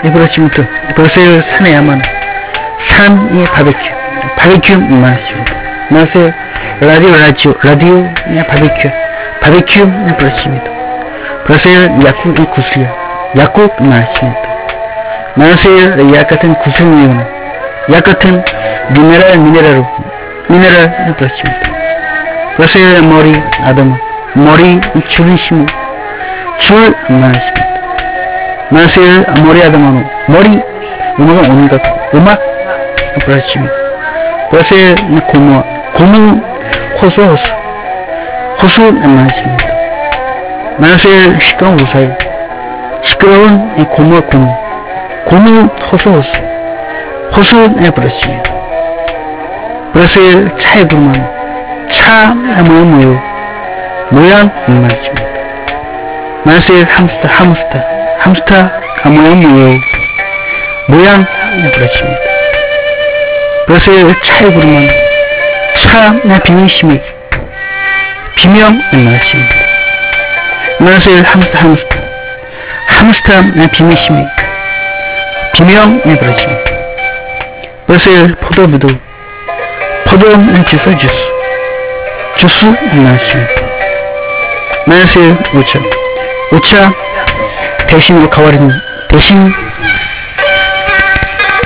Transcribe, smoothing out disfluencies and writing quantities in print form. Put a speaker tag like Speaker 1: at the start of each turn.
Speaker 1: 이브라시부터 버스를 산에야만 산의 바베큐 말씀입니다. 말세 라디오 바베큐 말씀입니다. 버스를 약국 구슬이야 약국 말씀입니다. 말세 약 같은 구슬이면 약 같은 미네랄 말씀입니다. 버스의 머리 아담 머리 줄은 심어 줄 말씀입니다. 말세 머리 아담 머리 음악은 온갖 음악 말씀입니다. 버스의 고무 호수 말씀입니다. 말세 시끄러운 우사이 시끄러운 고무 호수에 버렸습니다. 버스의 차에 부르면 차 모양 말씀입니다. 말세 함스터 모양 버렸습니다. 버스의 차에 부르면 차 비명 말씀입니다. 말세 함스터 비명 버렸습니다. 버스의 포도 주스 말씀입니다. 말세 오차 대신으로 가와린 대신